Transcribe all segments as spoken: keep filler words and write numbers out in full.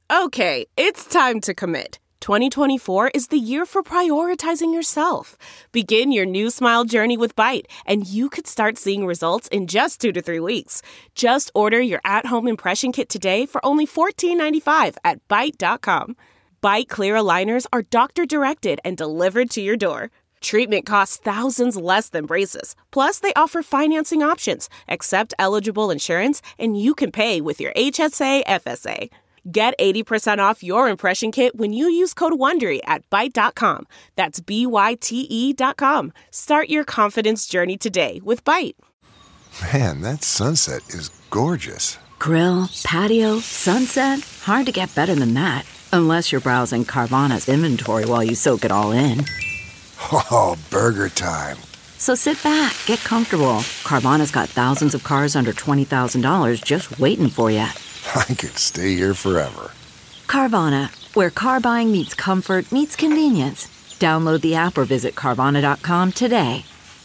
Okay, it's time to commit. twenty twenty-four is the year for prioritizing yourself. Begin your new smile journey with Byte, and you could start seeing results in just two to three weeks. Just order your at-home impression kit today for only fourteen ninety-five at byte dot com. Byte clear aligners are doctor-directed and delivered to your door. Treatment costs thousands less than braces. Plus, they offer financing options, accept eligible insurance, and you can pay with your H S A F S A. Get eighty percent off your impression kit when you use code WONDERY at byte dot com. That's B Y T E dot com. Start your confidence journey today with Byte. Man, that sunset is gorgeous. Grill, patio, sunset. Hard to get better than that. Unless you're browsing Carvana's inventory while you soak it all in. Oh, burger time. So sit back, get comfortable. Carvana's got thousands of cars under twenty thousand dollars just waiting for you. I could stay here forever. Carvana, where car buying meets comfort, meets convenience. Download the app or visit Carvana dot com today.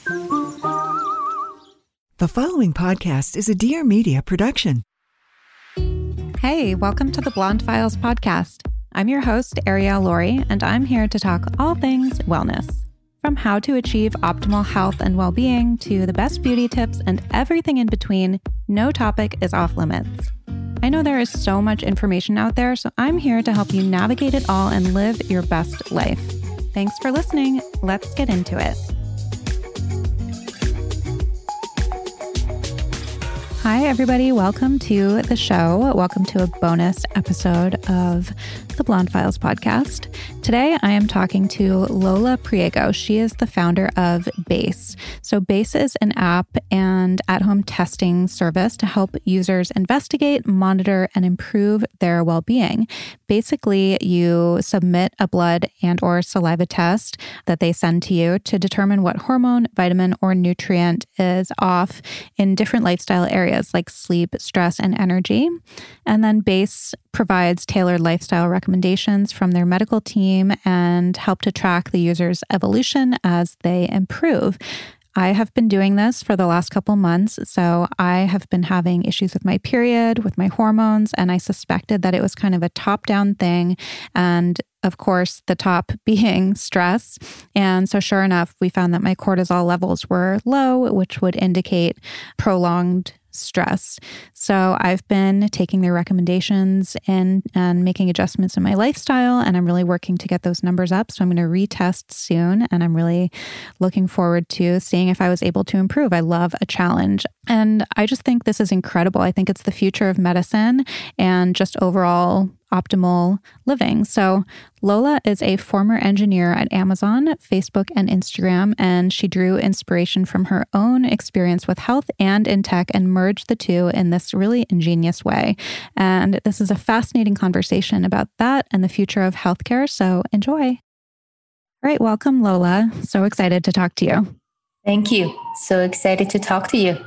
The following podcast is a Dear Media production. Hey, welcome to the Blonde Files podcast. I'm your host, Ariel Laurie, and I'm here to talk all things wellness. From how to achieve optimal health and well-being to the best beauty tips and everything in between, no topic is off limits. I know there is so much information out there, so I'm here to help you navigate it all and live your best life. Thanks for listening. Let's get into it. Hi, everybody. Welcome to the show. Welcome to a bonus episode of the Blonde Files podcast. Today, I am talking to Lola Priego. She is the founder of Base. So Base is an app and at-home testing service to help users investigate, monitor, and improve their well-being. Basically, you submit a blood and or saliva test that they send to you to determine what hormone, vitamin, or nutrient is off in different lifestyle areas like sleep, stress, and energy. And then Base provides tailored lifestyle recommendations from their medical team and help to track the user's evolution as they improve. I have been doing this for the last couple months, so I have been having issues with my period, with my hormones, and I suspected that it was kind of a top-down thing, and of course, the top being stress. And so sure enough, we found that my cortisol levels were low, which would indicate prolonged stress. So I've been taking their recommendations in and making adjustments in my lifestyle, and I'm really working to get those numbers up. So I'm going to retest soon, and I'm really looking forward to seeing if I was able to improve. I love a challenge, and I just think this is incredible. I think it's the future of medicine and just overall optimal living. So Lola is a former engineer at Amazon, Facebook, and Instagram, and she drew inspiration from her own experience with health and in tech and merged the two in this really ingenious way. And this is a fascinating conversation about that and the future of healthcare. So enjoy. All right, welcome, Lola. So excited to talk to you. Thank you. So excited to talk to you.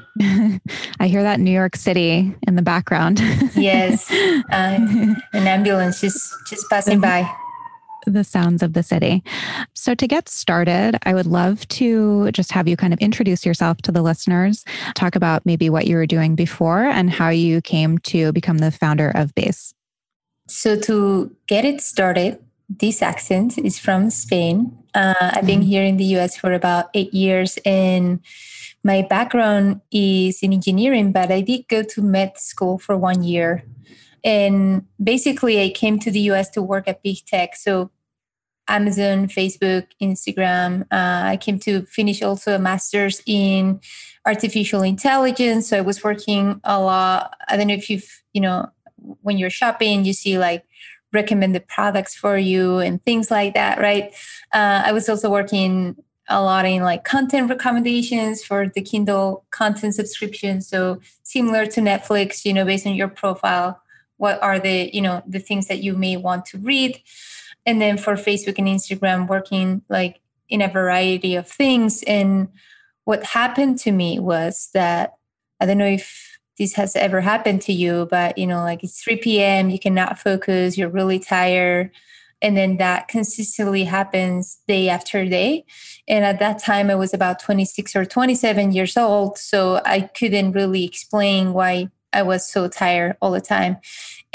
I hear that New York City in the background. Yes, uh, an ambulance just, just passing by. The sounds of the city. So to get started, I would love to just have you kind of introduce yourself to the listeners, talk about maybe what you were doing before and how you came to become the founder of Base. So to get it started, this accent is from Spain. Uh, I've been here in the U S for about eight years and my background is in engineering, but I did go to med school for one year. And basically I came to the U S to work at big tech. So Amazon, Facebook, Instagram. Uh, I came to finish also a master's in artificial intelligence. So I was working a lot. I don't know if you've, you know, when you're shopping, you see like recommended products for you and things like that, right? Uh, I was also working a lot in like content recommendations for the Kindle content subscription. So similar to Netflix, you know, based on your profile, what are the, you know, the things that you may want to read. And then for Facebook and Instagram, working like in a variety of things. And what happened to me was that, I don't know if this has ever happened to you, but you know, like it's three p.m., you cannot focus, you're really tired. And then that consistently happens day after day. And at that time, I was about twenty-six or twenty-seven years old. So I couldn't really explain why I was so tired all the time.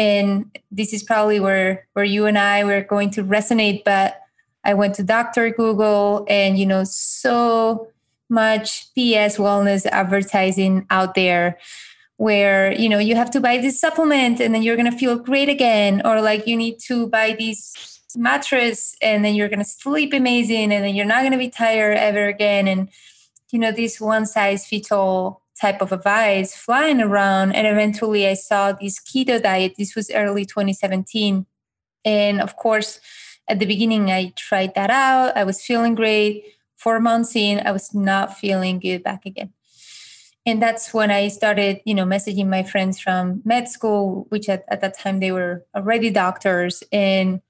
And this is probably where, where you and I were going to resonate, but I went to Doctor Google and, you know, so much P S wellness advertising out there where, you know, you have to buy this supplement and then you're going to feel great again. Or like you need to buy this mattress and then you're going to sleep amazing and then you're not going to be tired ever again. And, you know, this one size fits all type of advice flying around. And eventually I saw this keto diet. This was early twenty seventeen. And of course, at the beginning, I tried that out. I was feeling great. Four months in, I was not feeling good back again. And that's when I started, you know, messaging my friends from med school, which at, at that time they were already doctors. And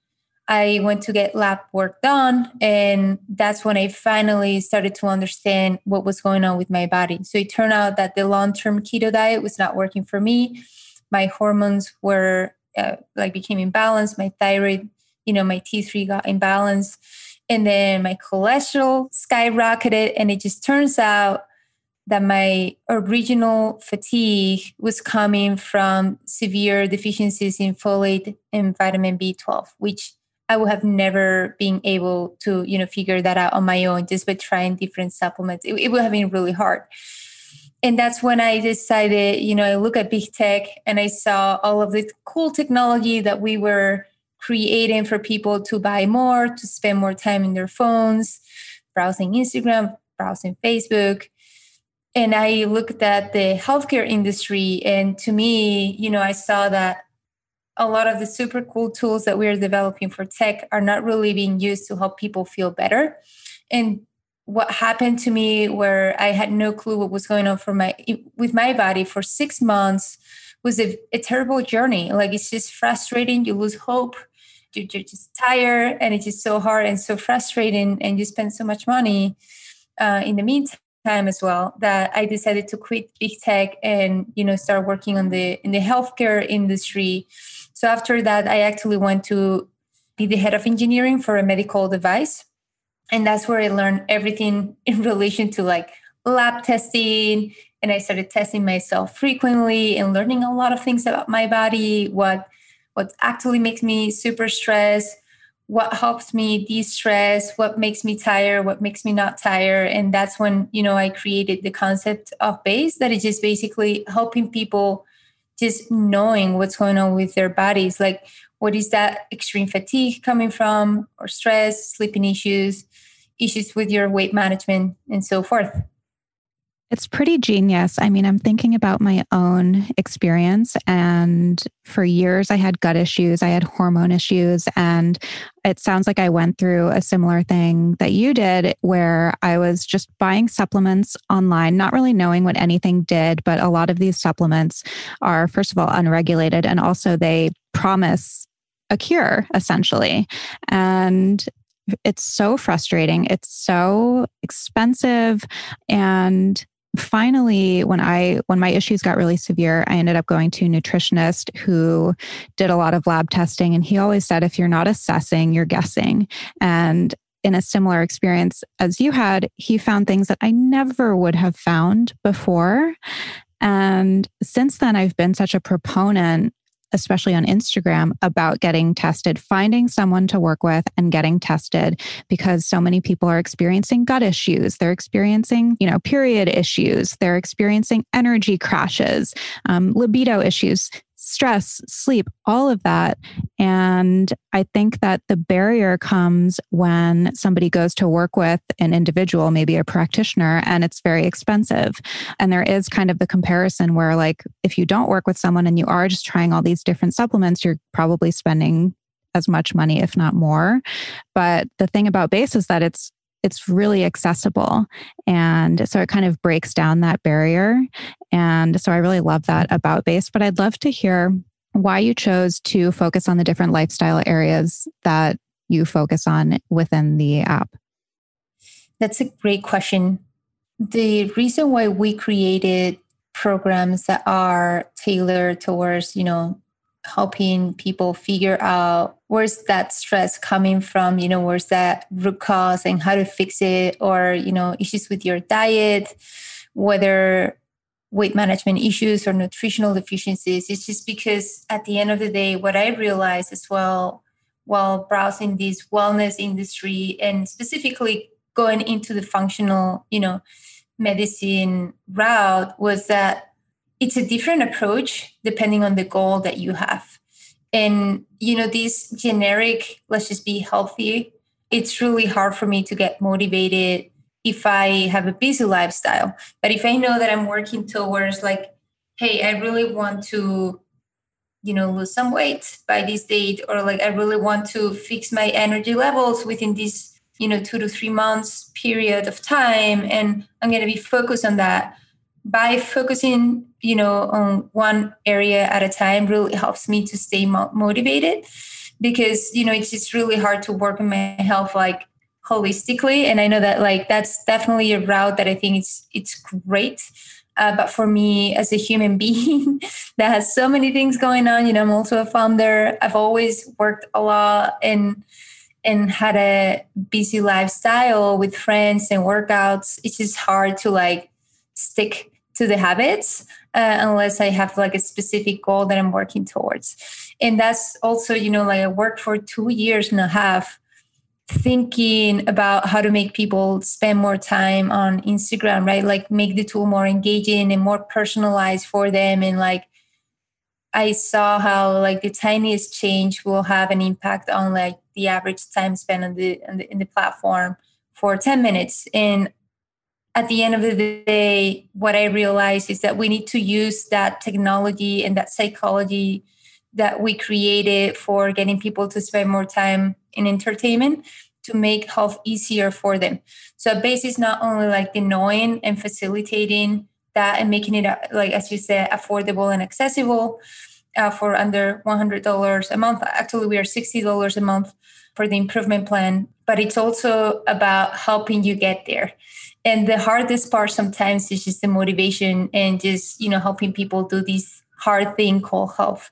I went to get lab work done. And that's when I finally started to understand what was going on with my body. So it turned out that the long-term keto diet was not working for me. My hormones were uh, like became imbalanced. My thyroid, you know, my T three got imbalanced. And then my cholesterol skyrocketed. And it just turns out that my original fatigue was coming from severe deficiencies in folate and vitamin B twelve, which I would have never been able to, you know, figure that out on my own just by trying different supplements. It, it would have been really hard. And that's when I decided, you know, I look at big tech and I saw all of the cool technology that we were creating for people to buy more, to spend more time in their phones, browsing Instagram, browsing Facebook. And I looked at the healthcare industry. And to me, you know, I saw that a lot of the super cool tools that we're developing for tech are not really being used to help people feel better. And what happened to me where I had no clue what was going on for my with my body for six months was a, a terrible journey. Like, it's just frustrating. You lose hope. You're, you're just tired. And it's just so hard and so frustrating. And you spend so much money uh, in the meantime as well, that I decided to quit big tech and, you know, start working on the in the healthcare industry. So after that, I actually went to be the head of engineering for a medical device. And that's where I learned everything in relation to like lab testing. And I started testing myself frequently and learning a lot of things about my body, what, what actually makes me super stressed, what helps me de-stress, what makes me tired, what makes me not tired. And that's when, you know, I created the concept of BASE, that is just basically helping people just knowing what's going on with their bodies. Like, what is that extreme fatigue coming from, or stress, sleeping issues, issues with your weight management, and so forth. It's pretty genius. I mean, I'm thinking about my own experience, and for years I had gut issues, I had hormone issues, and it sounds like I went through a similar thing that you did, where I was just buying supplements online, not really knowing what anything did, but a lot of these supplements are, first of all, unregulated, and also they promise a cure, essentially. And it's so frustrating. It's so expensive. And finally, when I when my issues got really severe, I ended up going to a nutritionist who did a lot of lab testing. And he always said, if you're not assessing, you're guessing. And in a similar experience as you had, he found things that I never would have found before. And since then, I've been such a proponent, especially on Instagram, about getting tested, finding someone to work with and getting tested, because so many people are experiencing gut issues. They're experiencing, you know, period issues. They're experiencing energy crashes, um, libido issues, stress, sleep, all of that. And I think that the barrier comes when somebody goes to work with an individual, maybe a practitioner, and it's very expensive. And there is kind of the comparison where, like, if you don't work with someone and you are just trying all these different supplements, you're probably spending as much money, if not more. But the thing about BASE is that it's it's really accessible. And so it kind of breaks down that barrier. And so I really love that about BASE. But I'd love to hear why you chose to focus on the different lifestyle areas that you focus on within the app. That's a great question. The reason why we created programs that are tailored towards, you know, helping people figure out where's that stress coming from, you know, where's that root cause and how to fix it, or, you know, issues with your diet, whether weight management issues or nutritional deficiencies. It's just because at the end of the day, what I realized as well while browsing this wellness industry and specifically going into the functional, you know, medicine route was that it's a different approach depending on the goal that you have. And, you know, this generic, let's just be healthy, it's really hard for me to get motivated if I have a busy lifestyle. But if I know that I'm working towards like, hey, I really want to, you know, lose some weight by this date, or like I really want to fix my energy levels within this, you know, two to three months period of time, and I'm going to be focused on that. By focusing, you know, on one area at a time really helps me to stay mo- motivated because, you know, it's just really hard to work on my health like holistically. And I know that like that's definitely a route that I think it's it's great. Uh, but for me as a human being that has so many things going on, you know, I'm also a founder. I've always worked a lot and and had a busy lifestyle with friends and workouts. It's just hard to like stick to the habits uh, unless I have like a specific goal that I'm working towards. And that's also, you know, like I worked for two years and a half thinking about how to make people spend more time on Instagram, right? Like make the tool more engaging and more personalized for them. And like, I saw how like the tiniest change will have an impact on like the average time spent on the, on the in the platform for ten minutes. And at the end of the day, what I realized is that we need to use that technology and that psychology that we created for getting people to spend more time in entertainment to make health easier for them. So base is not only like the knowing and facilitating that and making it, like, as you said, affordable and accessible uh, for under one hundred dollars a month. Actually, we are sixty dollars a month for the improvement plan, but it's also about helping you get there. And the hardest part sometimes is just the motivation and just, you know, helping people do this hard thing called health.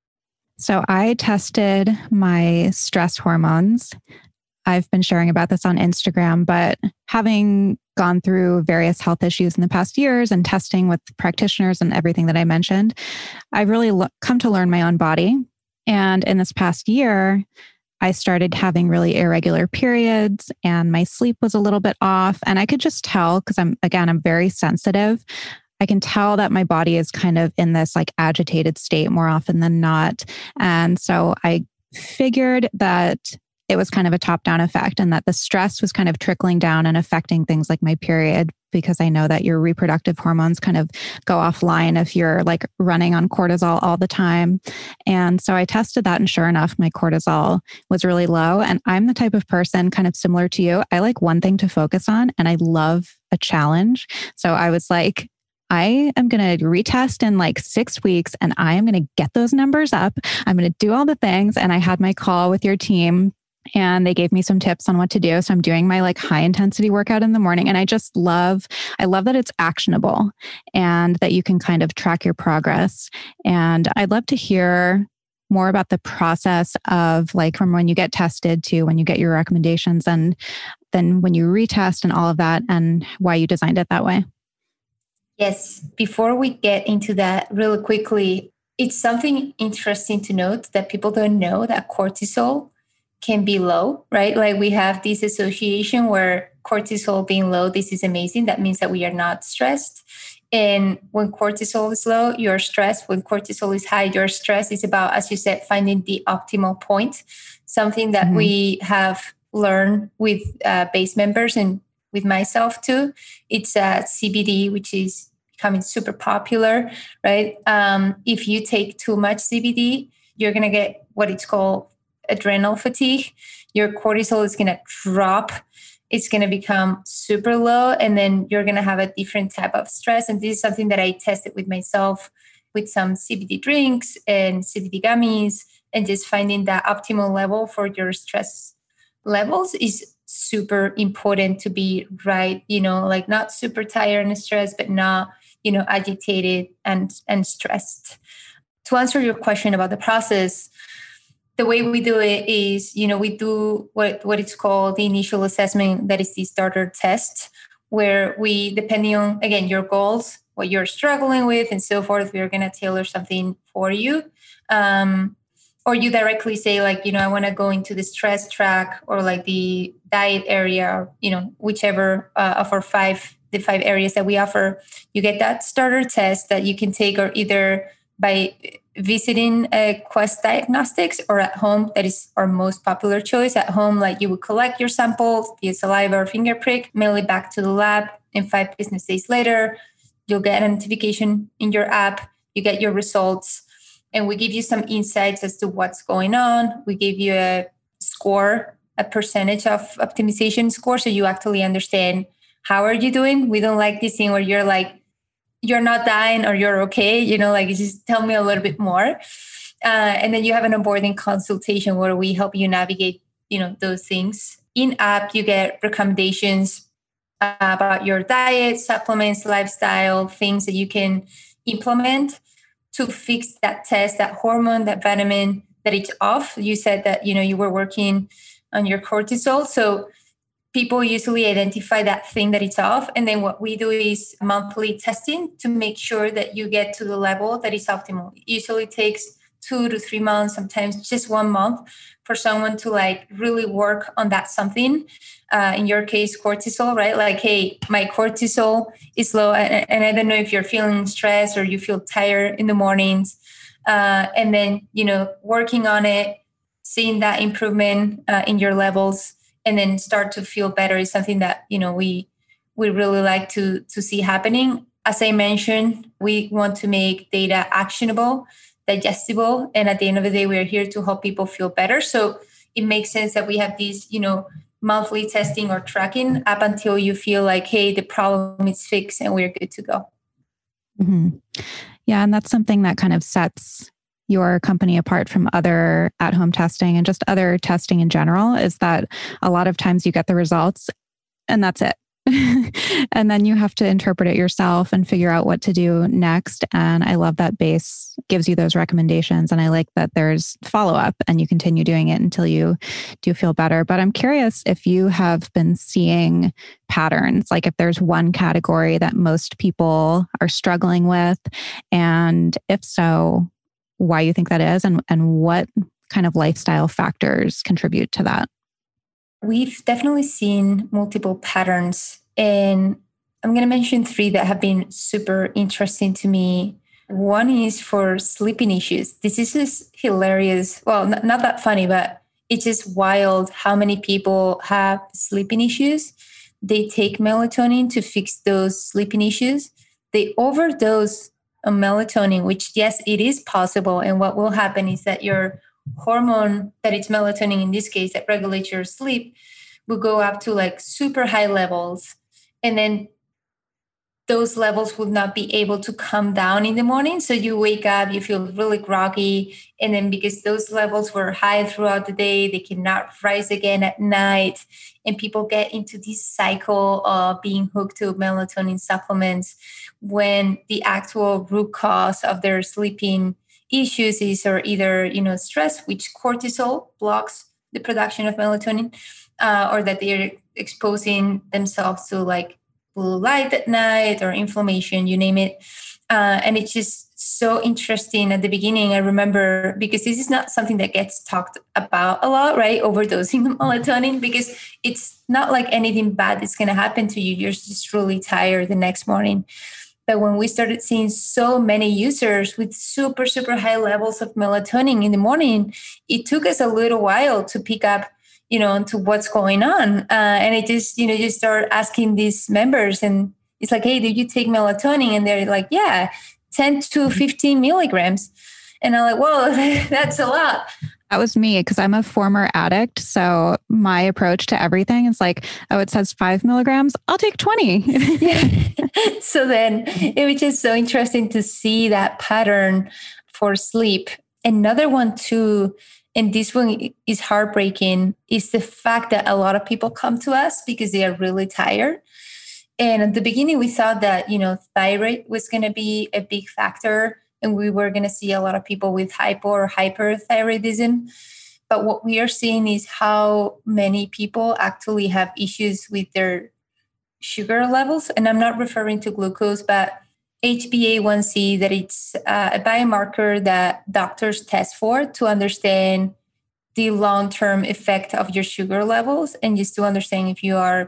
So I tested my stress hormones. I've been sharing about this on Instagram, but having gone through various health issues in the past years and testing with practitioners and everything that I mentioned, I've really lo- come to learn my own body. And in this past year, I started having really irregular periods and my sleep was a little bit off. And I could just tell, because I'm, again, I'm very sensitive. I can tell that my body is kind of in this like agitated state more often than not. And so I figured that it was kind of a top-down effect and that the stress was kind of trickling down and affecting things like my period, because I know that your reproductive hormones kind of go offline if you're like running on cortisol all the time. And so I tested that and sure enough, my cortisol was really low. And I'm the type of person kind of similar to you. I like one thing to focus on and I love a challenge. So I was like, I am going to retest in like six weeks and I am going to get those numbers up. I'm going to do all the things. And I had my call with your team and they gave me some tips on what to do. So I'm doing my like high intensity workout in the morning. And I just love, I love that it's actionable and that you can kind of track your progress. And I'd love to hear more about the process of like from when you get tested to when you get your recommendations and then when you retest and all of that and why you designed it that way. Yes. Before we get into that really quickly, it's something interesting to note that people don't know that cortisol can be low, right? Like we have this association where cortisol being low, this is amazing. That means that we are not stressed. And when cortisol is low, you're stressed. When cortisol is high, you're stressed. It's about, as you said, finding the optimal point. Something that mm-hmm. we have learned with uh, base members and with myself too. It's uh, C B D, which is becoming super popular, right? Um, if you take too much C B D, you're going to get what it's called adrenal fatigue. Your cortisol is going to drop. It's going to become super low. And then you're going to have a different type of stress. And this is something that I tested with myself with some C B D drinks and C B D gummies, and just finding that optimal level for your stress levels is super important to be right. You know, like not super tired and stressed, but not, you know, agitated and, and stressed. To answer your question about the process, the way we do it is, you know, we do what, what it's called the initial assessment, that is the starter test, where we, depending on, again, your goals, what you're struggling with and so forth. We're going to tailor something for you. Um, or you directly say like, you know, I want to go into the stress track or like the diet area, or, you know, whichever uh, of our five, the five areas that we offer. You get that starter test that you can take or either by visiting a Quest Diagnostics or at home. That is our most popular choice. At home, like you would collect your sample via saliva or finger prick, mail it back to the lab, and five business days later, you'll get a notification in your app. You get your results, and we give you some insights as to what's going on. We give you a score, a percentage of optimization score, so you actually understand how are you doing. We don't like this thing where you're like, you're not dying or you're okay, you know, like just tell me a little bit more. Uh, and then you have an onboarding consultation where we help you navigate, you know, those things. In app, you get recommendations uh, about your diet, supplements, lifestyle, things that you can implement to fix that test, that hormone, that vitamin that it's off. You said that, you know, you were working on your cortisol. So people usually identify that thing that it's off. And then what we do is monthly testing to make sure that you get to the level that is optimal. It usually takes two to three months, sometimes just one month for someone to like really work on that something. Uh, in your case, cortisol, right? Like, hey, my cortisol is low. And, and I don't know if you're feeling stressed or you feel tired in the mornings. Uh, and then, you know, working on it, seeing that improvement uh, in your levels, and then start to feel better is something that, you know, we we really like to to see happening. As I mentioned, we want to make data actionable, digestible, and at the end of the day, we are here to help people feel better. So it makes sense that we have these, you know, monthly testing or tracking up until you feel like, hey, the problem is fixed and we're good to go. Mm-hmm. Yeah, and that's something that kind of sets your company apart from other at-home testing and just other testing in general, is that a lot of times you get the results and that's it. And then you have to interpret it yourself and figure out what to do next. And I love that Base gives you those recommendations. And I like that there's follow-up and you continue doing it until you do feel better. But I'm curious if you have been seeing patterns, like if there's one category that most people are struggling with, and if so, why you think that is, and, and what kind of lifestyle factors contribute to that? We've definitely seen multiple patterns, and I'm going to mention three that have been super interesting to me. One is for sleeping issues. This is just hilarious. Well, not, not that funny, but it's just wild how many people have sleeping issues. They take melatonin to fix those sleeping issues. They overdose on melatonin, which, yes, it is possible. And what will happen is that your hormone, that it's melatonin in this case, that regulates your sleep, will go up to like super high levels. And then those levels would not be able to come down in the morning. So you wake up, you feel really groggy. And then because those levels were high throughout the day, they cannot rise again at night. And people get into this cycle of being hooked to melatonin supplements when the actual root cause of their sleeping issues is or either, you know, stress, which cortisol blocks the production of melatonin, uh, or that they're exposing themselves to like blue light at night or inflammation, you name it. Uh, and it's just so interesting at the beginning. I remember, because this is not something that gets talked about a lot, right? Overdosing melatonin, because it's not like anything bad is going to happen to you. You're just really tired the next morning. But when we started seeing so many users with super, super high levels of melatonin in the morning, it took us a little while to pick up, you know, to what's going on. Uh, and it just, you know, you start asking these members and it's like, hey, did you take melatonin? And they're like, yeah, ten to fifteen milligrams. And I'm like, whoa, that's a lot. That was me, because I'm a former addict. So my approach to everything is like, oh, it says five milligrams. I'll take twenty. So then it was just so interesting to see that pattern for sleep. Another one too, and this one is heartbreaking, is the fact that a lot of people come to us because they are really tired. And at the beginning, we thought that, you know, thyroid was going to be a big factor. And we were going to see a lot of people with hypo or hyperthyroidism. But what we are seeing is how many people actually have issues with their sugar levels. And I'm not referring to glucose, but H b A one c, that it's uh, a biomarker that doctors test for to understand the long-term effect of your sugar levels, and just to understand if you are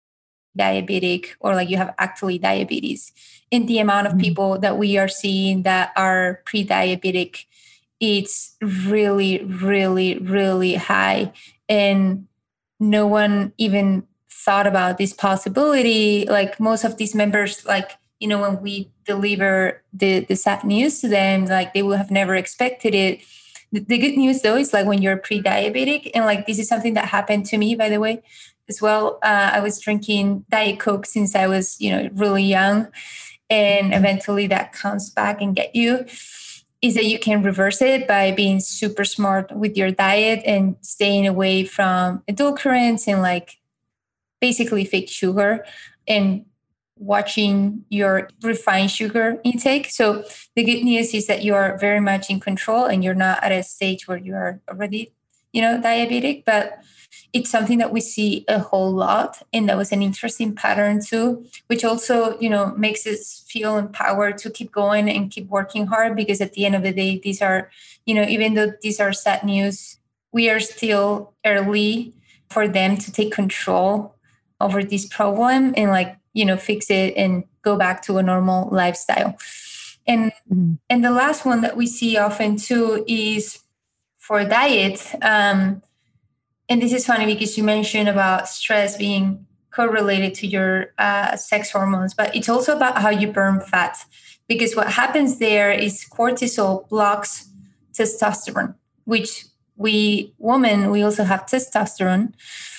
pre-diabetic or like you have actually diabetes. In the amount of people that we are seeing that are pre-diabetic, it's really, really, really high. And no one even thought about this possibility. Like most of these members, like, you know, when we deliver the, the sad news to them, like they would have never expected it. The, the good news though is like when you're pre-diabetic, and like this is something that happened to me, by the way, as well. Uh, I was drinking Diet Coke since I was, you know, really young, and eventually that comes back and get you. Is that you can reverse it by being super smart with your diet and staying away from adulterants and like basically fake sugar, and watching your refined sugar intake. So the good news is that you are very much in control and you're not at a stage where you are already, you know, diabetic, but it's something that we see a whole lot. And that was an interesting pattern too, which also, you know, makes us feel empowered to keep going and keep working hard, because at the end of the day, these are, you know, even though these are sad news, we are still early for them to take control over this problem and like, you know, fix it and go back to a normal lifestyle. And mm-hmm. and the last one that we see often too is for diet. Um, and this is funny because you mentioned about stress being correlated to your uh, sex hormones, but it's also about how you burn fat, because what happens there is cortisol blocks testosterone, which we women, we also have testosterone,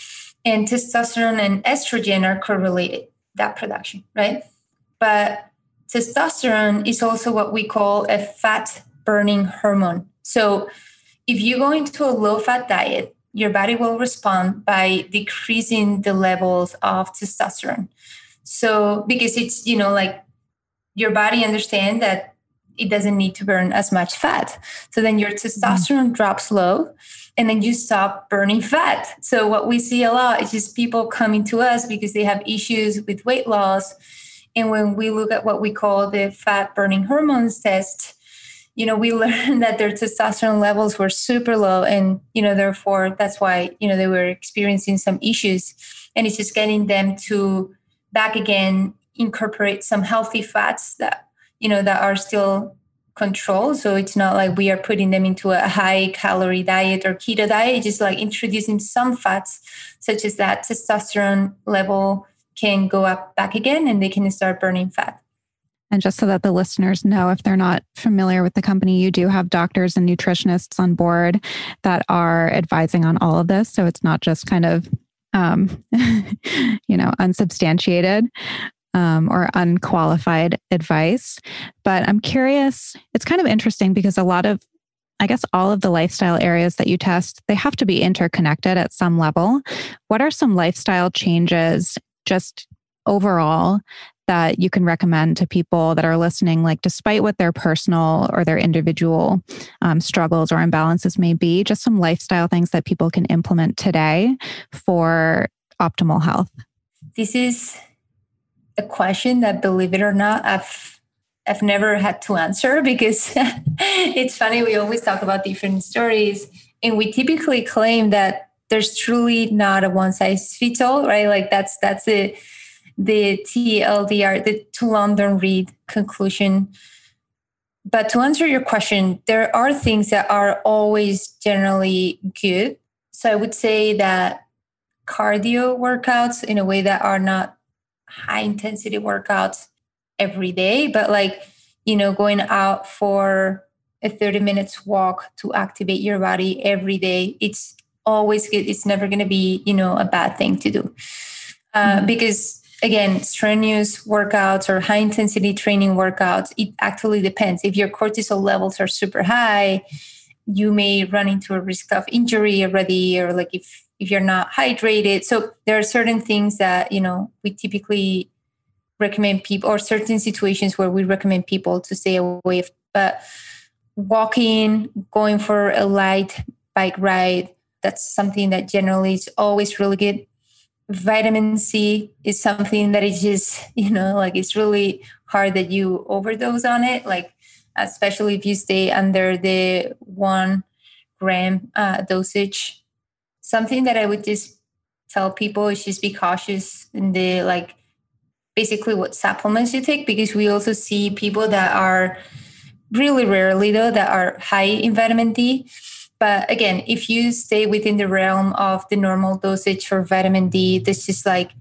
and testosterone and estrogen are correlated, that production, right? But testosterone is also what we call a fat burning hormone. So if you go into a low fat diet, your body will respond by decreasing the levels of testosterone. So because it's, you know, like your body understands that it doesn't need to burn as much fat. So then your testosterone mm-hmm. drops low, and then you stop burning fat. So what we see a lot is just people coming to us because they have issues with weight loss. And when we look at what we call the fat burning hormones test, you know, we learned that their testosterone levels were super low. And, you know, therefore, that's why, you know, they were experiencing some issues. And it's just getting them to back again, incorporate some healthy fats that, you know, that are still controlled. So it's not like we are putting them into a high calorie diet or keto diet. It's just like introducing some fats, such as that testosterone level can go up back again and they can start burning fat. And just so that the listeners know, if they're not familiar with the company, you do have doctors and nutritionists on board that are advising on all of this. So it's not just kind of, um, you know, unsubstantiated um, or unqualified advice. But I'm curious, it's kind of interesting because a lot of, I guess, all of the lifestyle areas that you test, they have to be interconnected at some level. What are some lifestyle changes just overall that you can recommend to people that are listening, like despite what their personal or their individual um, struggles or imbalances may be, just some lifestyle things that people can implement today for optimal health? This is a question that, believe it or not, I've I've never had to answer, because it's funny, we always talk about different stories and we typically claim that there's truly not a one size fits all, right? Like that's that's the the T L D R, the too long don't read conclusion. But to answer your question, there are things that are always generally good. So I would say that cardio workouts, in a way that are not high intensity workouts every day, but like, you know, going out for a thirty minutes walk to activate your body every day, it's always good. It's never going to be, you know, a bad thing to do. Uh, mm-hmm. Because again, strenuous workouts or high intensity training workouts, it actually depends. If your cortisol levels are super high, you may run into a risk of injury already, or like if, if you're not hydrated. So there are certain things that, you know, we typically recommend people, or certain situations where we recommend people to stay away. But walking, going for a light bike ride, that's something that generally is always really good. Vitamin C is something that is just, you know, like it's really hard that you overdose on it, like especially if you stay under the one gram uh, dosage. Something that I would just tell people is just be cautious in the like basically what supplements you take, because we also see people that are really rarely though that are high in vitamin D. But again, if you stay within the realm of the normal dosage for vitamin D, this is like,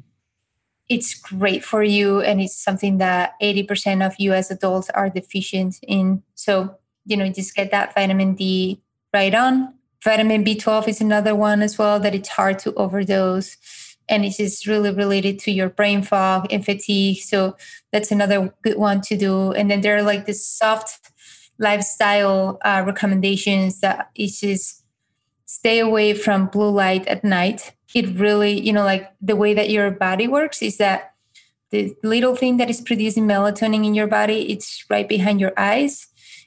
it's great for you. And it's something that eighty percent of U S adults are deficient in. So, you know, just get that vitamin D right on. Vitamin B twelve is another one as well that it's hard to overdose. And it's just really related to your brain fog and fatigue. So that's another good one to do. And then there are like the soft lifestyle uh, recommendations that is just stay away from blue light at night. It really, you know, like the way that your body works is that the little thing that is producing melatonin in your body, it's right behind your eyes.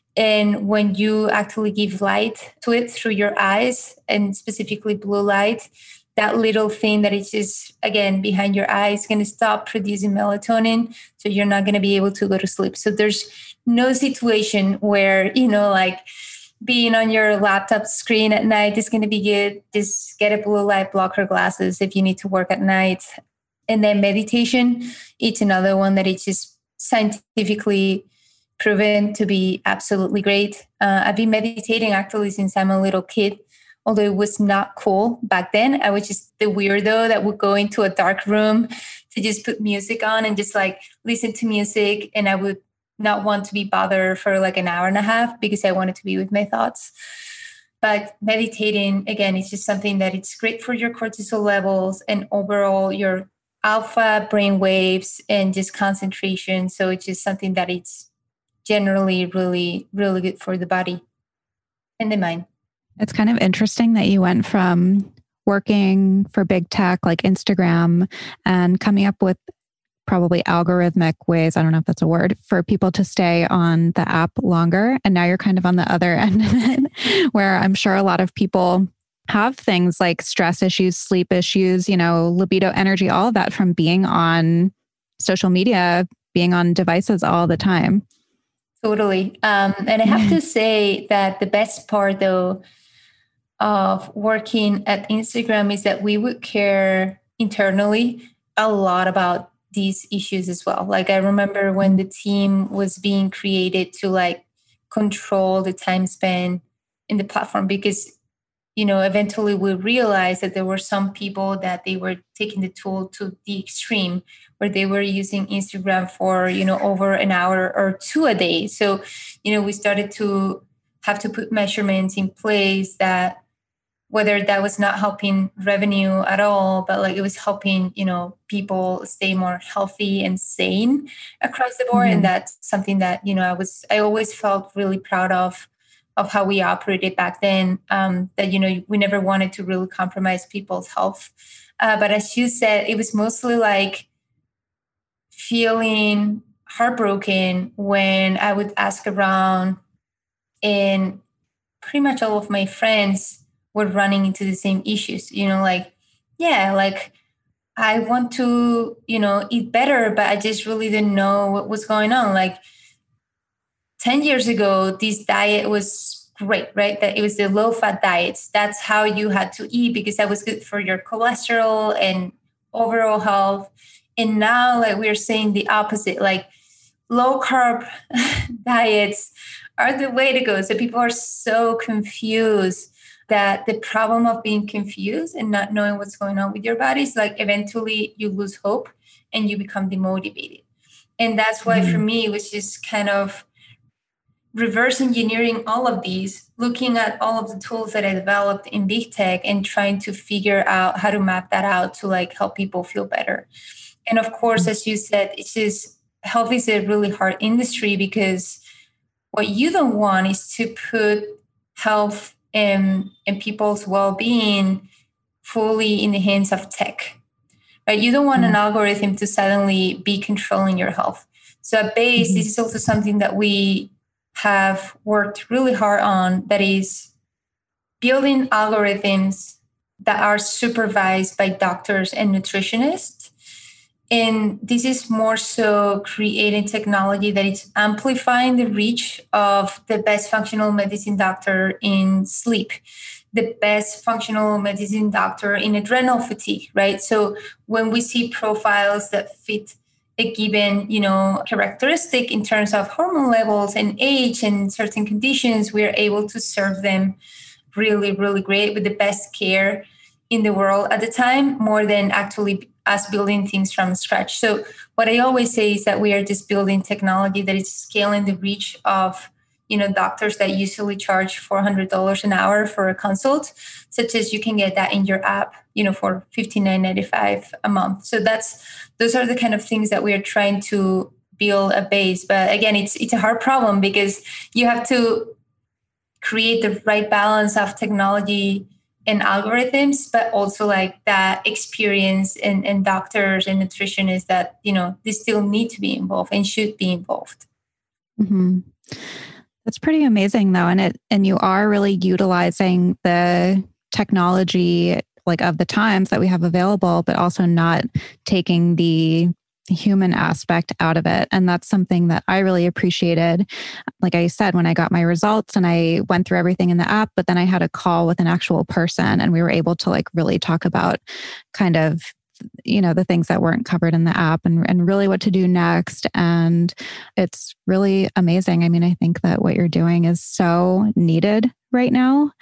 And when you actually give light to it through your eyes, and specifically blue light, that little thing that is just, again, behind your eyes is going to stop producing melatonin. So you're not going to be able to go to sleep. So there's no situation where, you know, like being on your laptop screen at night is going to be good. Just get a blue light blocker glasses if you need to work at night. And then meditation, it's another one that is just scientifically proven to be absolutely great. Uh, I've been meditating actually since I'm a little kid, although it was not cool back then. I was just the weirdo that would go into a dark room to just put music on and just like listen to music. And I would not want to be bothered for like an hour and a half because I wanted to be with my thoughts. But meditating, again, it's just something that it's great for your cortisol levels and overall your alpha brain waves and just concentration. So it's just something that it's generally really, really good for the body and the mind. It's kind of interesting that you went from working for big tech like Instagram and coming up with probably algorithmic ways, I don't know if that's a word, for people to stay on the app longer. And now you're kind of on the other end of it, where I'm sure a lot of people have things like stress issues, sleep issues, you know, libido, energy, all of that from being on social media, being on devices all the time. Totally. Um, and I have to say that the best part, though, of working at Instagram is that we would care internally a lot about these issues as well. Like I remember when the team was being created to like control the time spent in the platform, because, you know, eventually we realized that there were some people that they were taking the tool to the extreme, where they were using Instagram for, you know, over an hour or two a day. So, you know, we started to have to put measurements in place that whether that was not helping revenue at all, but like it was helping, you know, people stay more healthy and sane across the board. Mm-hmm. And that's something that, you know, I was, I always felt really proud of, of how we operated back then, um, that, you know, we never wanted to really compromise people's health. Uh, but as you said, it was mostly like feeling heartbroken when I would ask around and pretty much all of my friends were running into the same issues, you know, like, yeah, like I want to, you know, eat better, but I just really didn't know what was going on. Like ten years ago, this diet was great, right? That it was the low fat diets. That's how you had to eat because that was good for your cholesterol and overall health. And now like we're saying the opposite, like low carb diets are the way to go. So people are so confused that the problem of being confused and not knowing what's going on with your body is like eventually you lose hope and you become demotivated. And that's why mm-hmm. for me, it was just kind of reverse engineering all of these, looking at all of the tools that I developed in big tech and trying to figure out how to map that out to like help people feel better. And of course, as you said, it's just health is a really hard industry because what you don't want is to put health and, and people's well-being fully in the hands of tech, right? You don't want mm-hmm. an algorithm to suddenly be controlling your health. So at Base, mm-hmm. this is also something that we have worked really hard on, that is building algorithms that are supervised by doctors and nutritionists. And this is more so creating technology that is amplifying the reach of the best functional medicine doctor in sleep, the best functional medicine doctor in adrenal fatigue, right? So when we see profiles that fit a given, you know, characteristic in terms of hormone levels and age and certain conditions, we are able to serve them really, really great with the best care in the world at the time, more than actually us building things from scratch. So what I always say is that we are just building technology that is scaling the reach of, you know, doctors that usually charge four hundred dollars an hour for a consult, such as you can get that in your app, you know, for fifty-nine ninety-five a month. So that's, those are the kind of things that we are trying to build a base. But again, it's it's a hard problem because you have to create the right balance of technology and algorithms, but also like that experience and, and doctors and nutritionists that, you know, they still need to be involved and should be involved. Mm-hmm. That's pretty amazing though. And it, and you are really utilizing the technology like of the times that we have available, but also not taking the human aspect out of it. And that's something that I really appreciated. Like I said, when I got my results and I went through everything in the app, but then I had a call with an actual person and we were able to like really talk about kind of, you know, the things that weren't covered in the app and, and really what to do next. And it's really amazing. I mean, I think that what you're doing is so needed right now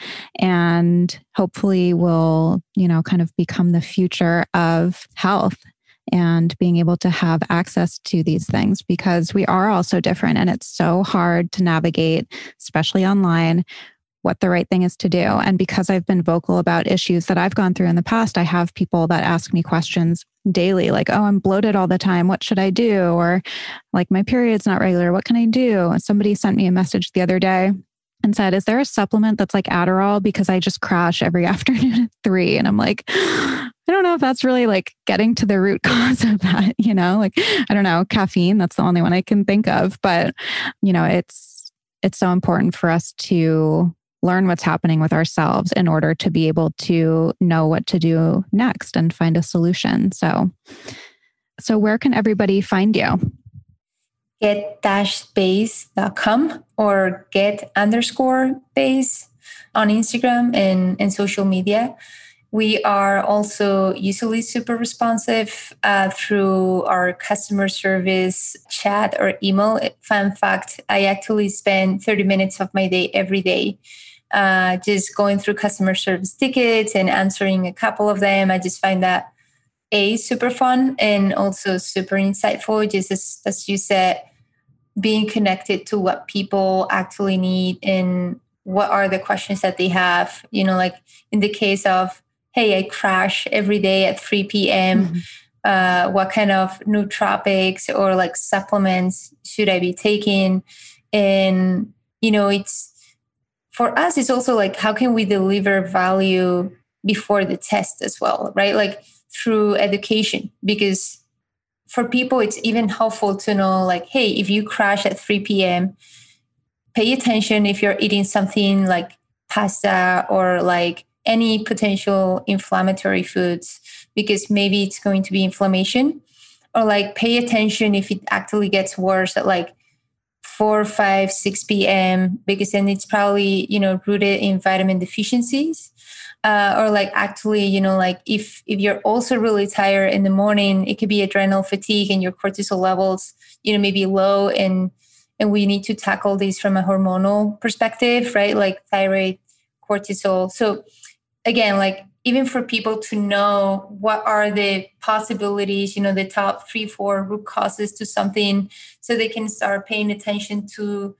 and hopefully will, you know, kind of become the future of health and being able to have access to these things because we are all so different and it's so hard to navigate, especially online, what the right thing is to do. And because I've been vocal about issues that I've gone through in the past, I have people that ask me questions daily, like, oh, I'm bloated all the time. What should I do? Or like, my period's not regular. What can I do? And somebody sent me a message the other day and said, is there a supplement that's like Adderall? Because I just crash every afternoon at three. And I'm like, I don't know if that's really like getting to the root cause of that, you know, like, I don't know, caffeine, that's the only one I can think of. But, you know, it's, it's so important for us to learn what's happening with ourselves in order to be able to know what to do next and find a solution. So, so where can everybody find you? get dash base dot com or get underscore base on Instagram and, and social media. We are also usually super responsive uh, through our customer service chat or email. Fun fact, I actually spend thirty minutes of my day every day uh, just going through customer service tickets and answering a couple of them. I just find that A, super fun and also super insightful, just as, as you said, being connected to what people actually need and what are the questions that they have. You know, like in the case of, hey, I crash every day at three p.m. Mm-hmm. Uh, what kind of nootropics or like supplements should I be taking? And, you know, it's for us, it's also like, how can we deliver value before the test as well, right? Like through education, because for people, it's even helpful to know like, hey, if you crash at three p.m., pay attention if you're eating something like pasta or like any potential inflammatory foods, because maybe it's going to be inflammation. Or like pay attention if it actually gets worse at like four, five, six p.m., because then it's probably, you know, rooted in vitamin deficiencies. Uh, or like actually, you know, like if if you're also really tired in the morning, it could be adrenal fatigue and your cortisol levels, you know, maybe low, and and we need to tackle these from a hormonal perspective, right? Like thyroid, cortisol. So again, like even for people to know what are the possibilities, you know, the top three, four root causes to something, so they can start paying attention to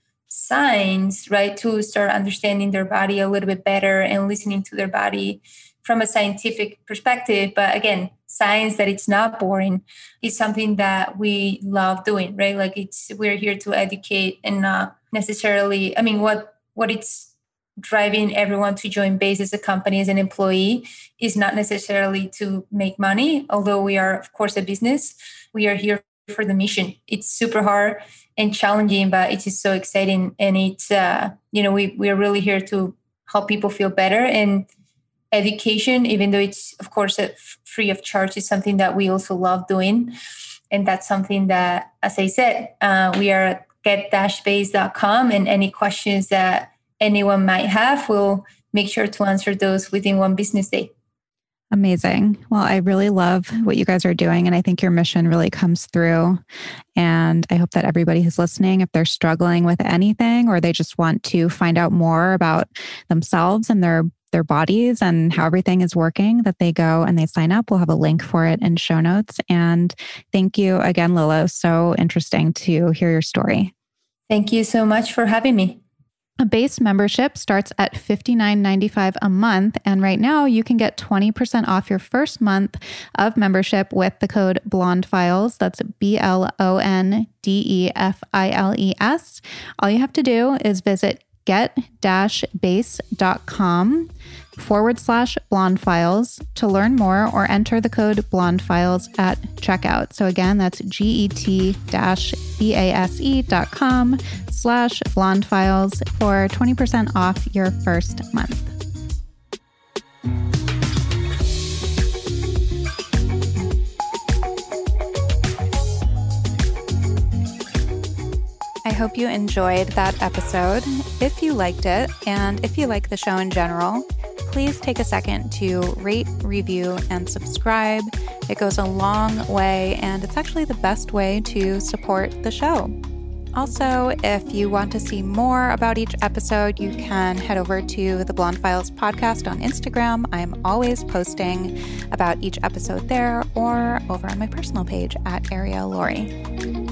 signs, right? To start understanding their body a little bit better and listening to their body from a scientific perspective. But again, science that it's not boring is something that we love doing, right? Like it's, we're here to educate and not necessarily, I mean, what, what it's driving everyone to join Base as a company, as an employee, is not necessarily to make money. Although we are, of course, a business, we are here for the mission. It's super hard and challenging, but it's just so exciting. And it's, uh, you know, we, we're really here to help people feel better. And education, even though it's, of course, a f- free of charge, is something that we also love doing. And that's something that, as I said, uh, we are at get dash base dot com, and any questions that anyone might have, we'll make sure to answer those within one business day. Amazing. Well, I really love what you guys are doing, and I think your mission really comes through. And I hope that everybody who's listening, if they're struggling with anything or they just want to find out more about themselves and their their bodies and how everything is working, that they go and they sign up. We'll have a link for it in show notes. And thank you again, Lola. So interesting to hear your story. Thank you so much for having me. A base membership starts at fifty-nine ninety-five a month. And right now you can get twenty percent off your first month of membership with the code BLONDFILES. That's B L O N D E F I L E S. All you have to do is visit get dash base dot com forward slash blonde files to learn more, or enter the code blonde files at checkout. So again, that's get dash base dot com slash blonde files for twenty percent off your first month. I hope you enjoyed that episode. If you liked it, and if you like the show in general, please take a second to rate, review, and subscribe. It goes a long way, and it's actually the best way to support the show. Also, if you want to see more about each episode, you can head over to the Blonde Files podcast on Instagram. I'm always posting about each episode there, or over on my personal page at Ariel Laurie.